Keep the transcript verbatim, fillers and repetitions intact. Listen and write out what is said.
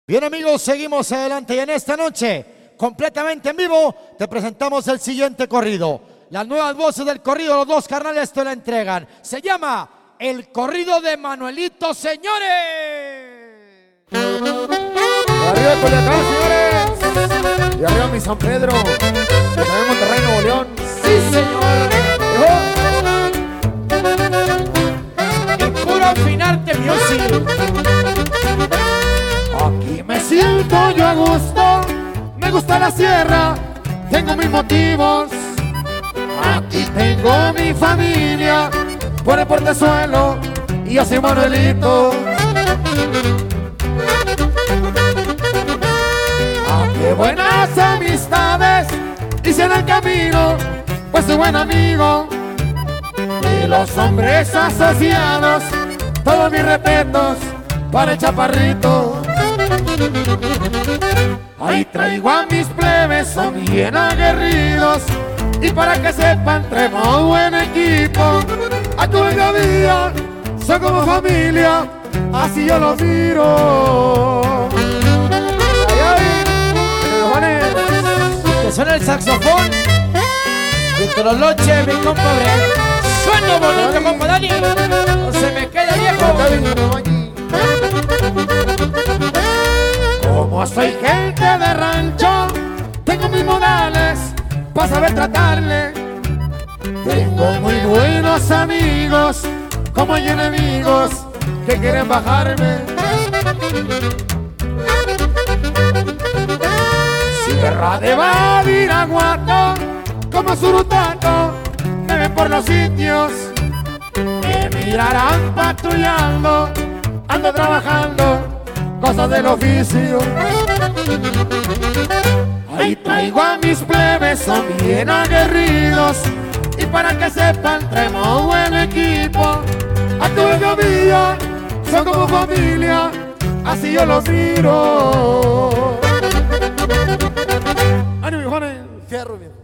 Bien amigos, seguimos adelante y en esta noche, completamente en vivo, te presentamos el siguiente corrido. Las nuevas voces del corrido, los dos carnales te la entregan. Se llama El Corrido de Manuelito, señores. Y arriba de Culiacán, señores. Y arriba mi San Pedro. Y también Monterrey, Nuevo León. Sí, señor. El puro afinarte music. Aquí me siento yo a gusto, me gusta la sierra, tengo mis motivos. Aquí tengo mi familia, por el portezuelo, y yo soy Manuelito. Ah, qué buenas amistades hice en el camino, pues soy buen amigo. Y los hombres asociados, todos mis respetos para el chaparrito. Ahí traigo a mis plebes, son bien aguerridos, y para que sepan, traemos buen equipo. A tu día, son como familia, así yo los miro. Ay, ay, Que suena el saxofón. Víctor Oloche, mi compadre. Suena bonito, compa Dani. No se me queda viejo. Como soy gente de rancho, tengo mis modales para saber tratarle. Tengo muy buenos amigos, como hay enemigos que quieren bajarme. Sierra de Badiraguato, como Surutato, me ven por los sitios, me mirarán patrullando, ando trabajando, cosas del oficio. Ahí traigo a mis plebes, son bien aguerridos, y para que sepan, traemos buen equipo. A tu vida, son como familia, así yo los miro. ¡Ánimo, Juanes! Fierro, bien.